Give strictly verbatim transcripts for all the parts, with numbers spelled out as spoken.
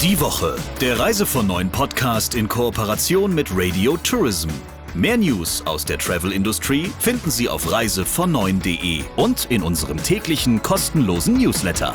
Die Woche, der Reise von neuen Podcast in Kooperation mit Radio Tourism. Mehr News aus der Travel-Industrie finden Sie auf reise von neun punkt de und in unserem täglichen kostenlosen Newsletter.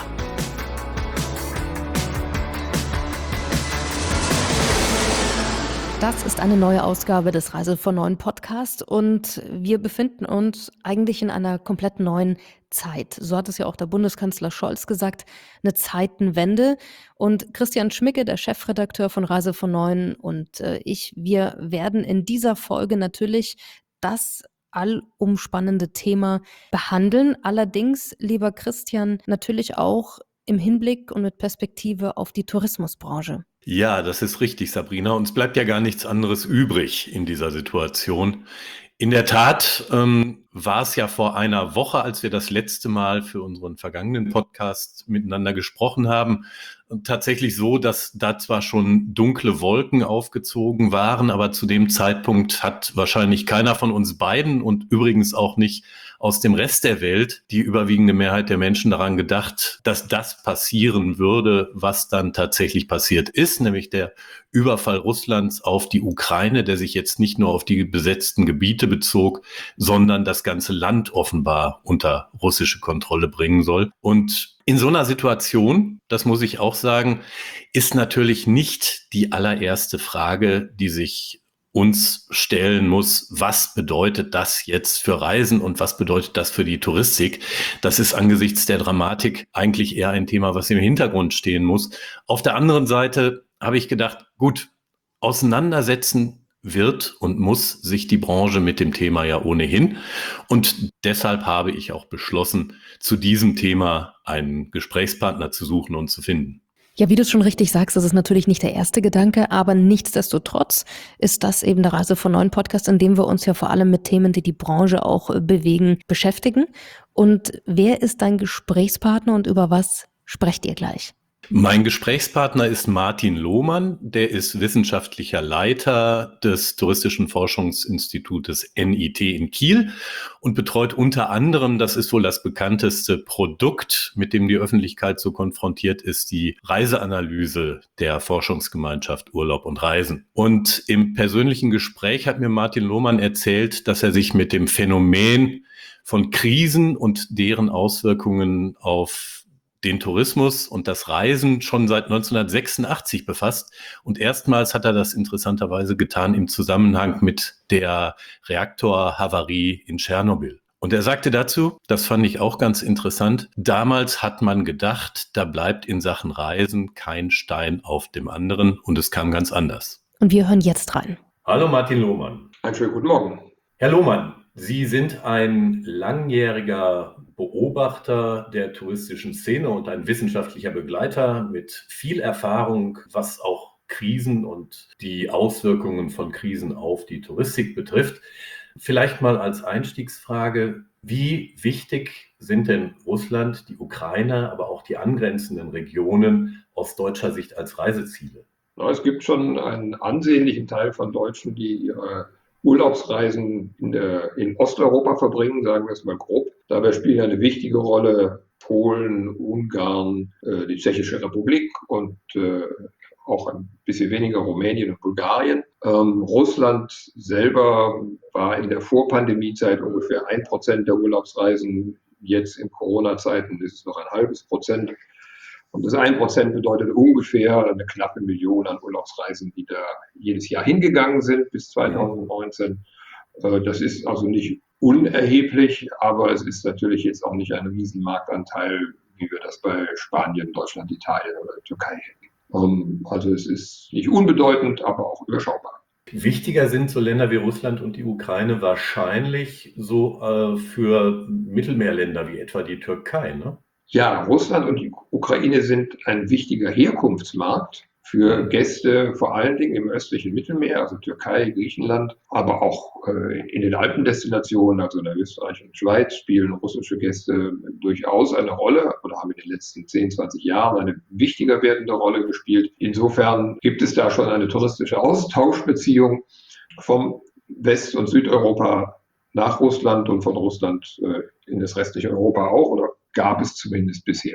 Das ist eine neue Ausgabe des Reise von neun Podcast und wir befinden uns eigentlich in einer komplett neuen Zeit. So hat es ja auch der Bundeskanzler Scholz gesagt, eine Zeitenwende. Und Christian Schmicke, der Chefredakteur von Reise von neun und äh, ich, wir werden in dieser Folge natürlich das allumspannende Thema behandeln. Allerdings, lieber Christian, natürlich auch im Hinblick und mit Perspektive auf die Tourismusbranche. Ja, das ist richtig, Sabrina. Uns bleibt ja gar nichts anderes übrig in dieser Situation. In der Tat ähm, war es ja vor einer Woche, als wir das letzte Mal für unseren vergangenen Podcast miteinander gesprochen haben, tatsächlich so, dass da zwar schon dunkle Wolken aufgezogen waren, aber zu dem Zeitpunkt hat wahrscheinlich keiner von uns beiden und übrigens auch nicht aus dem Rest der Welt die überwiegende Mehrheit der Menschen daran gedacht, dass das passieren würde, was dann tatsächlich passiert ist, nämlich der Überfall Russlands auf die Ukraine, der sich jetzt nicht nur auf die besetzten Gebiete bezog, sondern das ganze Land offenbar unter russische Kontrolle bringen soll. Und in so einer Situation, das muss ich auch sagen, ist natürlich nicht die allererste Frage, die sich uns stellen muss, was bedeutet das jetzt für Reisen und was bedeutet das für die Touristik? Das ist angesichts der Dramatik eigentlich eher ein Thema, was im Hintergrund stehen muss. Auf der anderen Seite habe ich gedacht, gut, auseinandersetzen wird und muss sich die Branche mit dem Thema ja ohnehin. Und deshalb habe ich auch beschlossen, zu diesem Thema einen Gesprächspartner zu suchen und zu finden. Ja, wie du es schon richtig sagst, das ist natürlich nicht der erste Gedanke, aber nichtsdestotrotz ist das eben der Reise von neun Podcast, in dem wir uns ja vor allem mit Themen, die die Branche auch bewegen, beschäftigen. Und wer ist dein Gesprächspartner und über was sprecht ihr gleich? Mein Gesprächspartner ist Martin Lohmann, der ist wissenschaftlicher Leiter des Touristischen Forschungsinstitutes N I T in Kiel und betreut unter anderem, das ist wohl das bekannteste Produkt, mit dem die Öffentlichkeit so konfrontiert ist, die Reiseanalyse der Forschungsgemeinschaft Urlaub und Reisen. Und im persönlichen Gespräch hat mir Martin Lohmann erzählt, dass er sich mit dem Phänomen von Krisen und deren Auswirkungen auf den Tourismus und das Reisen schon seit neunzehnhundertsechsundachtzig befasst. Und erstmals hat er das interessanterweise getan im Zusammenhang mit der Reaktorhavarie in Tschernobyl. Und er sagte dazu, das fand ich auch ganz interessant, damals hat man gedacht, da bleibt in Sachen Reisen kein Stein auf dem anderen und es kam ganz anders. Und wir hören jetzt rein. Hallo Martin Lohmann. Einen schönen guten Morgen. Herr Lohmann, Sie sind ein langjähriger Beobachter der touristischen Szene und ein wissenschaftlicher Begleiter mit viel Erfahrung, was auch Krisen und die Auswirkungen von Krisen auf die Touristik betrifft. Vielleicht mal als Einstiegsfrage, wie wichtig sind denn Russland, die Ukraine, aber auch die angrenzenden Regionen aus deutscher Sicht als Reiseziele? Es gibt schon einen ansehnlichen Teil von Deutschen, die ihre Urlaubsreisen in, der, in Osteuropa verbringen, sagen wir es mal grob. Dabei spielen eine wichtige Rolle Polen, Ungarn, äh, die Tschechische Republik und äh, auch ein bisschen weniger Rumänien und Bulgarien. Ähm, Russland selber war in der Vorpandemiezeit ungefähr ein Prozent der Urlaubsreisen. Jetzt in Corona-Zeiten ist es noch ein halbes Prozent. Und das ein Prozent bedeutet ungefähr eine knappe Million an Urlaubsreisen, die da jedes Jahr hingegangen sind bis zweitausendneunzehn. Das ist also nicht unerheblich, aber es ist natürlich jetzt auch nicht ein riesen Marktanteil, wie wir das bei Spanien, Deutschland, Italien oder der Türkei hätten. Also es ist nicht unbedeutend, aber auch überschaubar. Wichtiger sind so Länder wie Russland und die Ukraine wahrscheinlich so äh, für Mittelmeerländer wie etwa die Türkei, ne? Ja, Russland und die Ukraine sind ein wichtiger Herkunftsmarkt für Gäste, vor allen Dingen im östlichen Mittelmeer, also Türkei, Griechenland, aber auch äh, in den Alpendestinationen, also in der Österreich und Schweiz, spielen russische Gäste durchaus eine Rolle oder haben in den letzten zehn, zwanzig Jahren eine wichtiger werdende Rolle gespielt. Insofern gibt es da schon eine touristische Austauschbeziehung vom West- und Südeuropa nach Russland und von Russland äh, in das restliche Europa auch, oder gab es zumindest bisher.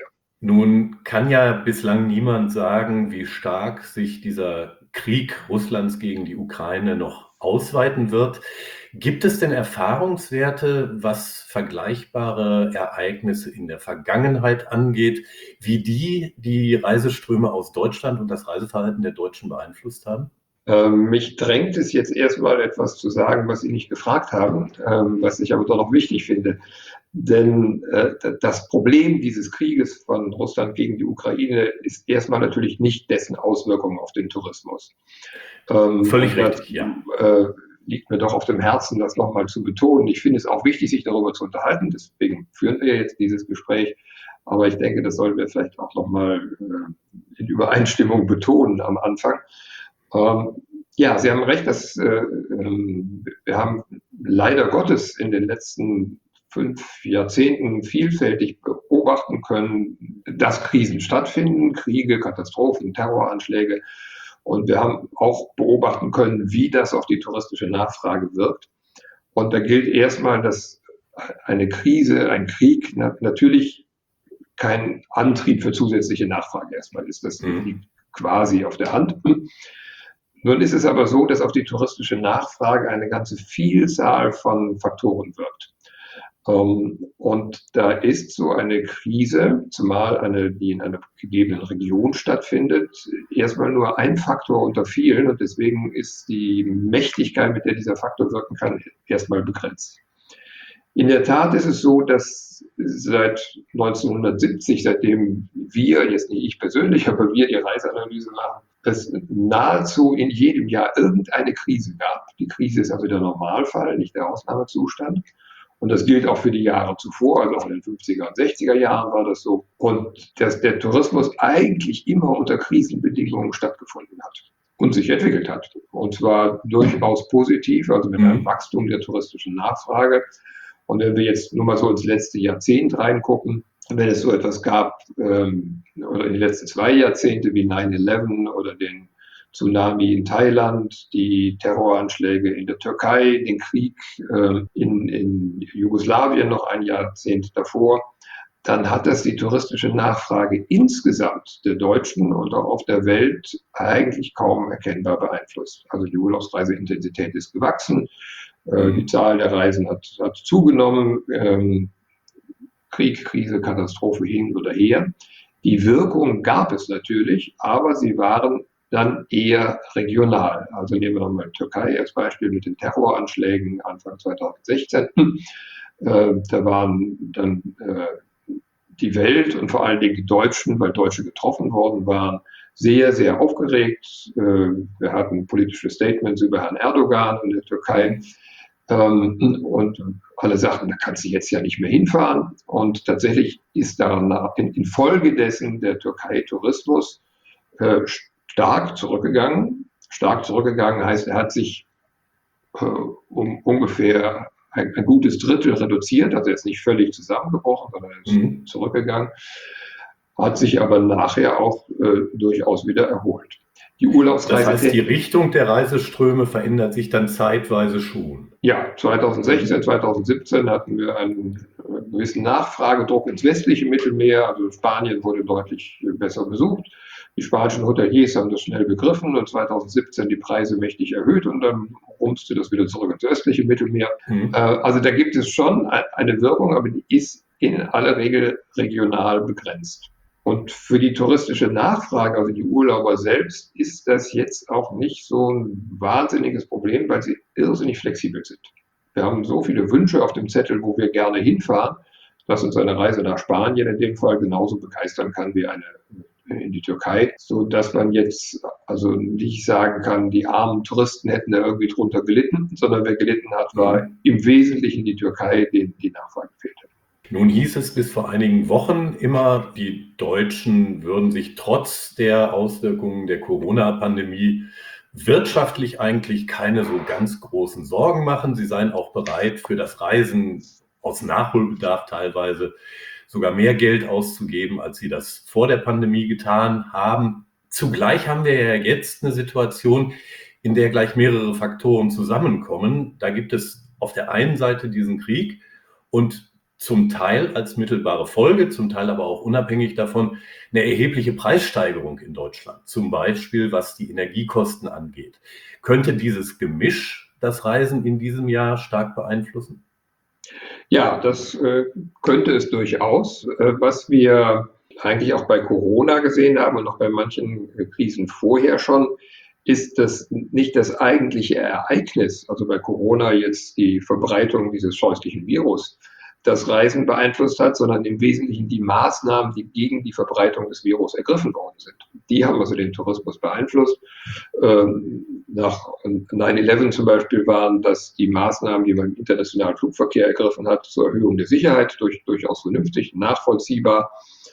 Nun kann ja bislang niemand sagen, wie stark sich dieser Krieg Russlands gegen die Ukraine noch ausweiten wird. Gibt es denn Erfahrungswerte, was vergleichbare Ereignisse in der Vergangenheit angeht, wie die die Reiseströme aus Deutschland und das Reiseverhalten der Deutschen beeinflusst haben? Ähm, mich drängt es jetzt erstmal etwas zu sagen, was Sie nicht gefragt haben, ähm, was ich aber doch noch wichtig finde. Denn äh, das Problem dieses Krieges von Russland gegen die Ukraine ist erstmal natürlich nicht dessen Auswirkungen auf den Tourismus. Ähm, Völlig und das, richtig, ja. Äh, liegt mir doch auf dem Herzen, das nochmal zu betonen. Ich finde es auch wichtig, sich darüber zu unterhalten. Deswegen führen wir jetzt dieses Gespräch. Aber ich denke, das sollten wir vielleicht auch nochmal äh, in Übereinstimmung betonen am Anfang. Ähm, ja, Sie haben recht, dass äh, ähm, wir haben leider Gottes in den letzten fünf Jahrzehnten vielfältig beobachten können, dass Krisen stattfinden, Kriege, Katastrophen, Terroranschläge. Und wir haben auch beobachten können, wie das auf die touristische Nachfrage wirkt. Und da gilt erstmal, dass eine Krise, ein Krieg na, natürlich kein Antrieb für zusätzliche Nachfrage erstmal ist. Das Mhm. liegt quasi auf der Hand. Nun ist es aber so, dass auf die touristische Nachfrage eine ganze Vielzahl von Faktoren wirkt. Und da ist so eine Krise, zumal eine, die in einer gegebenen Region stattfindet, erstmal nur ein Faktor unter vielen. Und deswegen ist die Mächtigkeit, mit der dieser Faktor wirken kann, erstmal begrenzt. In der Tat ist es so, dass seit neunzehnhundertsiebzig, seitdem wir, jetzt nicht ich persönlich, aber wir die Reiseanalyse machen, es nahezu in jedem Jahr irgendeine Krise gab. Die Krise ist also der Normalfall, nicht der Ausnahmezustand. Und das gilt auch für die Jahre zuvor, also auch in den fünfziger und sechziger Jahren war das so. Und dass der Tourismus eigentlich immer unter Krisenbedingungen stattgefunden hat und sich entwickelt hat. Und zwar durchaus positiv, also mit einem Wachstum der touristischen Nachfrage. Und wenn wir jetzt nur mal so ins letzte Jahrzehnt reingucken, wenn es so etwas gab, ähm, oder in die letzten zwei Jahrzehnte wie neun elf oder den Tsunami in Thailand, die Terroranschläge in der Türkei, den Krieg äh, in, in Jugoslawien noch ein Jahrzehnt davor, dann hat das die touristische Nachfrage insgesamt der Deutschen und auch auf der Welt eigentlich kaum erkennbar beeinflusst. Also die Urlaubsreiseintensität ist gewachsen, äh, die Zahl der Reisen hat, hat zugenommen, ähm, Krieg, Krise, Katastrophe hin oder her. Die Wirkung gab es natürlich, aber sie waren dann eher regional. Also nehmen wir nochmal Türkei als Beispiel mit den Terroranschlägen Anfang zweitausendsechzehn. Äh, da waren dann äh, die Welt und vor allen Dingen die Deutschen, weil Deutsche getroffen worden waren, sehr, sehr aufgeregt. Äh, wir hatten politische Statements über Herrn Erdogan in der Türkei. Ähm, und alle sagten, da kannst du jetzt ja nicht mehr hinfahren. Und tatsächlich ist daran in, infolge dessen der Türkei-Tourismus äh, stark zurückgegangen. Stark zurückgegangen heißt, er hat sich äh, um ungefähr ein, ein gutes Drittel reduziert, also er ist nicht völlig zusammengebrochen, sondern er ist mhm. zurückgegangen, hat sich aber nachher auch äh, durchaus wieder erholt. Die Urlaubsreise. Das heißt, die Richtung der Reiseströme verändert sich dann zeitweise schon. Ja, zweitausendsechzehn, zweitausendsiebzehn hatten wir einen gewissen Nachfragedruck ins westliche Mittelmeer. Also Spanien wurde deutlich besser besucht. Die spanischen Hoteliers haben das schnell begriffen und zweitausendsiebzehn die Preise mächtig erhöht und dann rumste das wieder zurück ins östliche Mittelmeer. Mhm. Also da gibt es schon eine Wirkung, aber die ist in aller Regel regional begrenzt. Und für die touristische Nachfrage, also die Urlauber selbst, ist das jetzt auch nicht so ein wahnsinniges Problem, weil sie irrsinnig flexibel sind. Wir haben so viele Wünsche auf dem Zettel, wo wir gerne hinfahren, dass uns eine Reise nach Spanien in dem Fall genauso begeistern kann wie eine in die Türkei, so dass man jetzt also nicht sagen kann, die armen Touristen hätten da irgendwie drunter gelitten, sondern wer gelitten hat, war im Wesentlichen die Türkei, denen die Nachfrage fehlte. Nun hieß es bis vor einigen Wochen immer, die Deutschen würden sich trotz der Auswirkungen der Corona-Pandemie wirtschaftlich eigentlich keine so ganz großen Sorgen machen. Sie seien auch bereit, für das Reisen aus Nachholbedarf teilweise sogar mehr Geld auszugeben, als sie das vor der Pandemie getan haben. Zugleich haben wir ja jetzt eine Situation, in der gleich mehrere Faktoren zusammenkommen. Da gibt es auf der einen Seite diesen Krieg und zum Teil als mittelbare Folge, zum Teil aber auch unabhängig davon, eine erhebliche Preissteigerung in Deutschland, zum Beispiel was die Energiekosten angeht. Könnte dieses Gemisch das Reisen in diesem Jahr stark beeinflussen? Ja, das äh, könnte es durchaus. Äh, was wir eigentlich auch bei Corona gesehen haben und auch bei manchen äh, Krisen vorher schon, ist das nicht das eigentliche Ereignis, also bei Corona jetzt die Verbreitung dieses scheußlichen Virus, das Reisen beeinflusst hat, sondern im Wesentlichen die Maßnahmen, die gegen die Verbreitung des Virus ergriffen worden sind. Die haben also den Tourismus beeinflusst. Ähm, nach neun elf zum Beispiel waren das die Maßnahmen, die man im internationalen Flugverkehr ergriffen hat, zur Erhöhung der Sicherheit, durch, durchaus vernünftig, nachvollziehbar,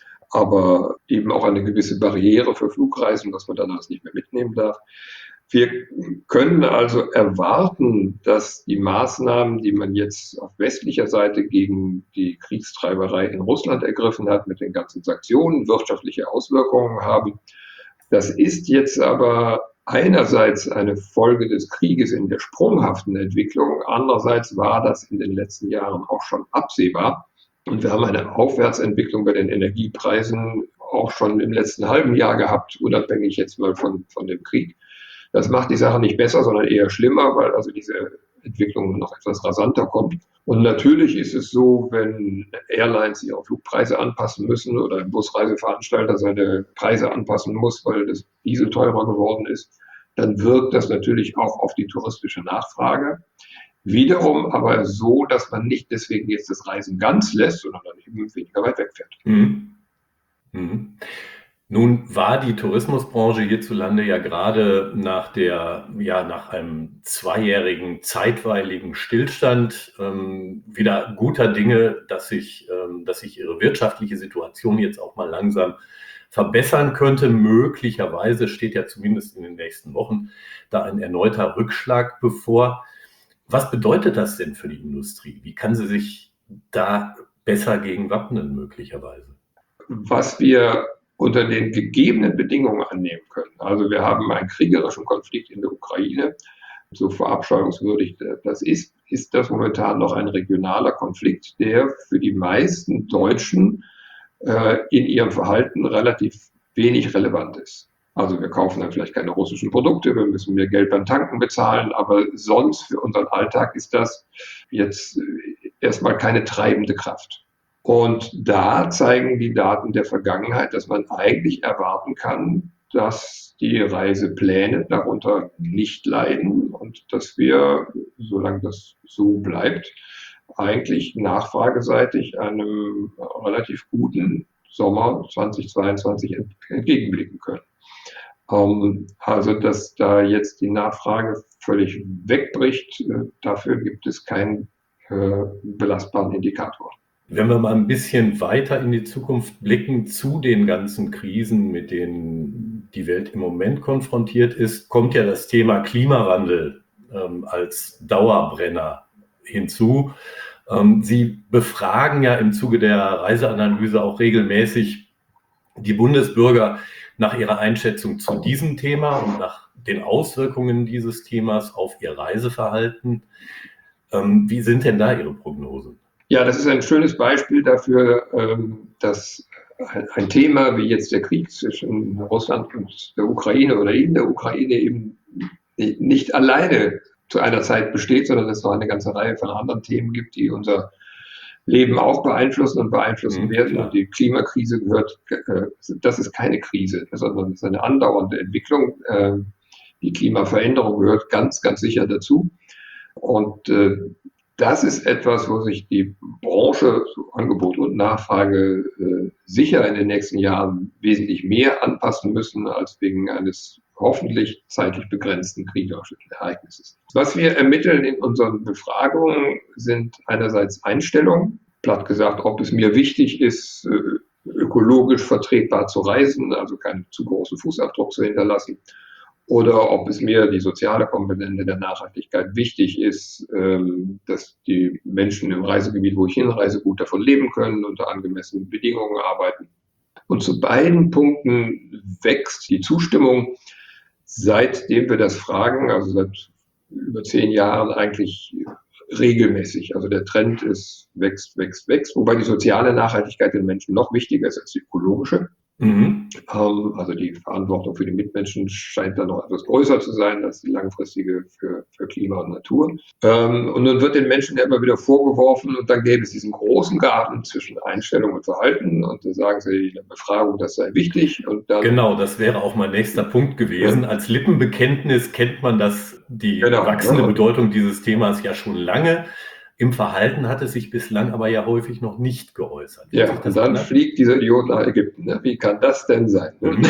aber eben auch eine gewisse Barriere für Flugreisen, dass man dann das nicht mehr mitnehmen darf. Wir können also erwarten, dass die Maßnahmen, die man jetzt auf westlicher Seite gegen die Kriegstreiberei in Russland ergriffen hat, mit den ganzen Sanktionen wirtschaftliche Auswirkungen haben. Das ist jetzt aber einerseits eine Folge des Krieges in der sprunghaften Entwicklung, andererseits war das in den letzten Jahren auch schon absehbar. Und wir haben eine Aufwärtsentwicklung bei den Energiepreisen auch schon im letzten halben Jahr gehabt, unabhängig jetzt mal von, von dem Krieg. Das macht die Sache nicht besser, sondern eher schlimmer, weil also diese Entwicklung noch etwas rasanter kommt. Und natürlich ist es so, wenn Airlines ihre Flugpreise anpassen müssen oder ein Busreiseveranstalter seine Preise anpassen muss, weil das Diesel teurer geworden ist, dann wirkt das natürlich auch auf die touristische Nachfrage. Wiederum aber so, dass man nicht deswegen jetzt das Reisen ganz lässt, sondern dann eben weniger weit wegfährt. Mhm. Mhm. Nun war die Tourismusbranche hierzulande ja gerade nach der, ja, nach einem zweijährigen zeitweiligen Stillstand ähm, wieder guter Dinge, dass sich, ähm, dass sich ihre wirtschaftliche Situation jetzt auch mal langsam verbessern könnte. Möglicherweise steht ja zumindest in den nächsten Wochen da ein erneuter Rückschlag bevor. Was bedeutet das denn für die Industrie? Wie kann sie sich da besser gegen wappnen möglicherweise? Was wir unter den gegebenen Bedingungen annehmen können. Also wir haben einen kriegerischen Konflikt in der Ukraine, so verabscheuungswürdig das ist, ist das momentan noch ein regionaler Konflikt, der für die meisten Deutschen äh, in ihrem Verhalten relativ wenig relevant ist. Also wir kaufen dann vielleicht keine russischen Produkte, wir müssen mehr Geld beim Tanken bezahlen, aber sonst für unseren Alltag ist das jetzt erstmal keine treibende Kraft. Und da zeigen die Daten der Vergangenheit, dass man eigentlich erwarten kann, dass die Reisepläne darunter nicht leiden und dass wir, solange das so bleibt, eigentlich nachfrageseitig einem relativ guten Sommer zweitausendzweiundzwanzig entgegenblicken können. Ähm, also, dass da jetzt die Nachfrage völlig wegbricht, dafür gibt es keinen äh, belastbaren Indikator. Wenn wir mal ein bisschen weiter in die Zukunft blicken, zu den ganzen Krisen, mit denen die Welt im Moment konfrontiert ist, kommt ja das Thema Klimawandel ähm, als Dauerbrenner hinzu. Ähm, Sie befragen ja im Zuge der Reiseanalyse auch regelmäßig die Bundesbürger nach ihrer Einschätzung zu diesem Thema und nach den Auswirkungen dieses Themas auf ihr Reiseverhalten. Ähm, wie sind denn da Ihre Prognosen? Ja, das ist ein schönes Beispiel dafür, dass ein Thema wie jetzt der Krieg zwischen Russland und der Ukraine oder in der Ukraine eben nicht alleine zu einer Zeit besteht, sondern es noch eine ganze Reihe von anderen Themen gibt, die unser Leben auch beeinflussen und beeinflussen werden. Und die Klimakrise gehört, das ist keine Krise, sondern es ist eine andauernde Entwicklung. Die Klimaveränderung gehört ganz, ganz sicher dazu. Und das ist etwas, wo sich die Branche, so Angebot und Nachfrage, äh, sicher in den nächsten Jahren wesentlich mehr anpassen müssen als wegen eines hoffentlich zeitlich begrenzten kriegerischen Ereignisses. Was wir ermitteln in unseren Befragungen sind einerseits Einstellungen, platt gesagt, ob es mir wichtig ist, äh, ökologisch vertretbar zu reisen, also keinen zu großen Fußabdruck zu hinterlassen, oder ob es mir die soziale Komponente der Nachhaltigkeit wichtig ist, dass die Menschen im Reisegebiet, wo ich hinreise, gut davon leben können, unter angemessenen Bedingungen arbeiten. Und zu beiden Punkten wächst die Zustimmung, seitdem wir das fragen, also seit über zehn Jahren eigentlich regelmäßig. Also der Trend ist wächst, wächst, wächst, wobei die soziale Nachhaltigkeit den Menschen noch wichtiger ist als die ökologische. Mhm. Ähm, also die Verantwortung für die Mitmenschen scheint da noch etwas größer zu sein als die langfristige für, für Klima und Natur. Ähm, und nun wird den Menschen ja immer wieder vorgeworfen, und dann gäbe es diesen großen Graben zwischen Einstellung und Verhalten, und da sagen sie in der Befragung, das sei wichtig. Und dann, genau, das wäre auch mein nächster Punkt gewesen. Ja. Als Lippenbekenntnis kennt man das, die genau, wachsende ja. Bedeutung dieses Themas ja schon lange. Im Verhalten hat es sich bislang aber ja häufig noch nicht geäußert. Ja, und dann ändert? Fliegt dieser Idiot nach Ägypten. Ne? Wie kann das denn sein? Mhm.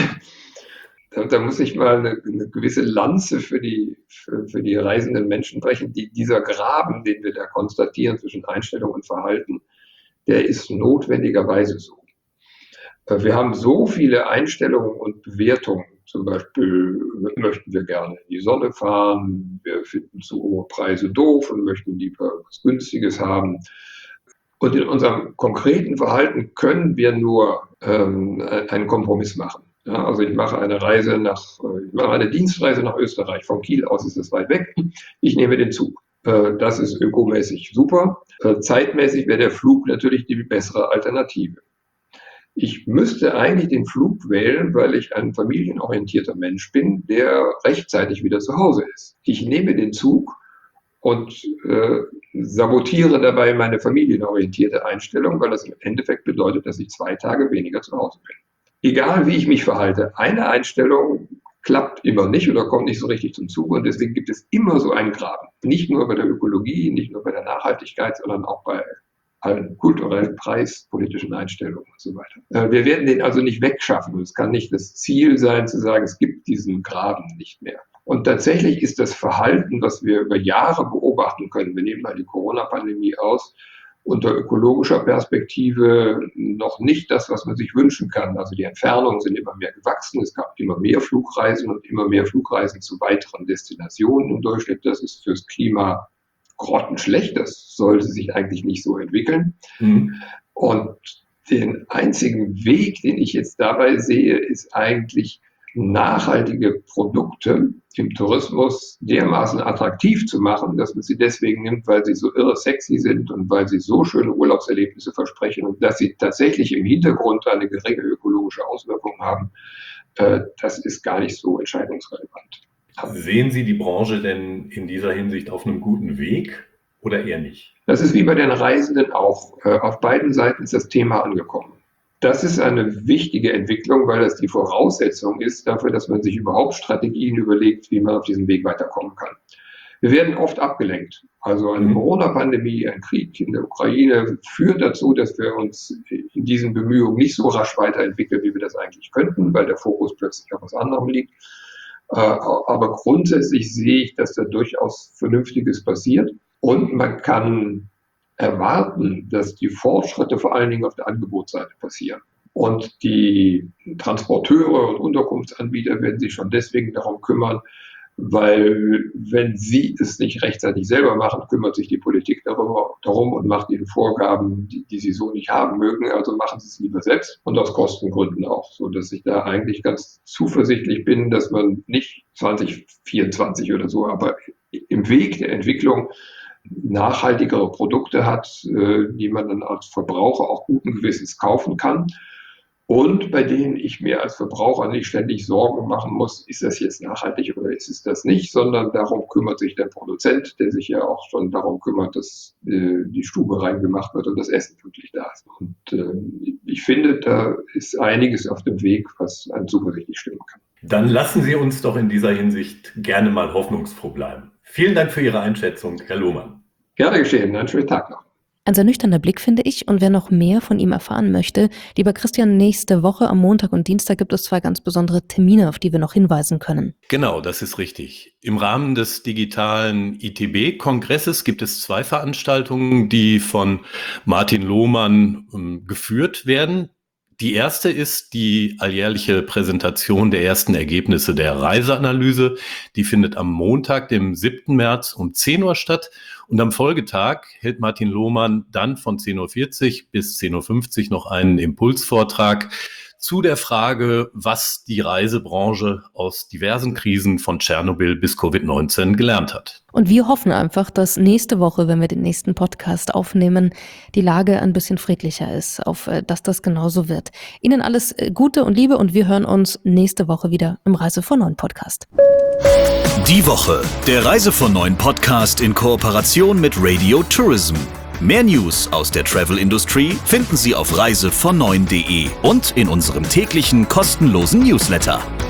Da, da muss ich mal eine, eine gewisse Lanze für die, für, für die reisenden Menschen brechen. Die, dieser Graben, den wir da konstatieren zwischen Einstellung und Verhalten, der ist notwendigerweise so. Wir haben so viele Einstellungen und Bewertungen. Zum Beispiel möchten wir gerne in die Sonne fahren, wir finden zu hohe Preise doof und möchten lieber was Günstiges haben. Und in unserem konkreten Verhalten können wir nur ähm, einen Kompromiss machen. Ja, also ich mache eine Reise nach, ich mache eine Dienstreise nach Österreich. Von Kiel aus ist es weit weg. Ich nehme den Zug. Äh, das ist ökomäßig super. Äh, zeitmäßig wäre der Flug natürlich die bessere Alternative. Ich müsste eigentlich den Flug wählen, weil ich ein familienorientierter Mensch bin, der rechtzeitig wieder zu Hause ist. Ich nehme den Zug und äh, sabotiere dabei meine familienorientierte Einstellung, weil das im Endeffekt bedeutet, dass ich zwei Tage weniger zu Hause bin. Egal wie ich mich verhalte, eine Einstellung klappt immer nicht oder kommt nicht so richtig zum Zuge, und deswegen gibt es immer so einen Graben. Nicht nur bei der Ökologie, nicht nur bei der Nachhaltigkeit, sondern auch bei allen kulturellen, preispolitischen Einstellungen und so weiter. Wir werden den also nicht wegschaffen. Es kann nicht das Ziel sein, zu sagen, es gibt diesen Graben nicht mehr. Und tatsächlich ist das Verhalten, was wir über Jahre beobachten können, wir nehmen mal die Corona-Pandemie aus, unter ökologischer Perspektive noch nicht das, was man sich wünschen kann. Also die Entfernungen sind immer mehr gewachsen, es gab immer mehr Flugreisen und immer mehr Flugreisen zu weiteren Destinationen im Durchschnitt. Das ist fürs Klima grottenschlecht, das sollte sich eigentlich nicht so entwickeln. Mhm. Und den einzigen Weg, den ich jetzt dabei sehe, ist eigentlich nachhaltige Produkte im Tourismus dermaßen attraktiv zu machen, dass man sie deswegen nimmt, weil sie so irre sexy sind und weil sie so schöne Urlaubserlebnisse versprechen und dass sie tatsächlich im Hintergrund eine geringe ökologische Auswirkung haben. Äh, das ist gar nicht so entscheidungsrelevant. Sehen Sie die Branche denn in dieser Hinsicht auf einem guten Weg oder eher nicht? Das ist wie bei den Reisenden auch. Auf beiden Seiten ist das Thema angekommen. Das ist eine wichtige Entwicklung, weil das die Voraussetzung ist dafür, dass man sich überhaupt Strategien überlegt, wie man auf diesem Weg weiterkommen kann. Wir werden oft abgelenkt. Also eine Corona-Pandemie, ein Krieg in der Ukraine führt dazu, dass wir uns in diesen Bemühungen nicht so rasch weiterentwickeln, wie wir das eigentlich könnten, weil der Fokus plötzlich auf was anderem liegt. Aber grundsätzlich sehe ich, dass da durchaus Vernünftiges passiert. Und man kann erwarten, dass die Fortschritte vor allen Dingen auf der Angebotsseite passieren. Und die Transporteure und Unterkunftsanbieter werden sich schon deswegen darum kümmern, weil wenn sie es nicht rechtzeitig selber machen, kümmert sich die Politik darüber, darum und macht ihnen Vorgaben, die, die sie so nicht haben mögen. Also machen sie es lieber selbst und aus Kostengründen auch, so dass ich da eigentlich ganz zuversichtlich bin, dass man nicht zwanzig vierundzwanzig oder so, aber im Weg der Entwicklung nachhaltigere Produkte hat, die man dann als Verbraucher auch guten Gewissens kaufen kann. Und bei denen ich mir als Verbraucher nicht ständig Sorgen machen muss, ist das jetzt nachhaltig oder ist es das nicht, sondern darum kümmert sich der Produzent, der sich ja auch schon darum kümmert, dass äh, die Stube reingemacht wird und das Essen pünktlich da ist. Und äh, ich finde, da ist einiges auf dem Weg, was einen zuversichtlich stimmen kann. Dann lassen Sie uns doch in dieser Hinsicht gerne mal hoffnungsfroh bleiben. Vielen Dank für Ihre Einschätzung, Herr Lohmann. Gerne geschehen. Einen schönen Tag noch. Ein sehr nüchterner Blick, finde ich. Und wer noch mehr von ihm erfahren möchte, lieber Christian, nächste Woche am Montag und Dienstag gibt es zwei ganz besondere Termine, auf die wir noch hinweisen können. Genau, das ist richtig. Im Rahmen des digitalen I T B-Kongresses gibt es zwei Veranstaltungen, die von Martin Lohmann ähm, geführt werden. Die erste ist die alljährliche Präsentation der ersten Ergebnisse der Reiseanalyse. Die findet am Montag, dem siebten März um zehn Uhr statt. Und am Folgetag hält Martin Lohmann dann von zehn Uhr vierzig bis zehn Uhr fünfzig noch einen Impulsvortrag zu der Frage, was die Reisebranche aus diversen Krisen von Tschernobyl bis Covid neunzehn gelernt hat. Und wir hoffen einfach, dass nächste Woche, wenn wir den nächsten Podcast aufnehmen, die Lage ein bisschen friedlicher ist, auf dass das genauso wird. Ihnen alles Gute und Liebe und wir hören uns nächste Woche wieder im Reise von neun Podcast. Die Woche, der Reise von neun Podcast in Kooperation mit Radio Tourism. Mehr News aus der Travel Industry finden Sie auf reise von neun punkt de und in unserem täglichen kostenlosen Newsletter.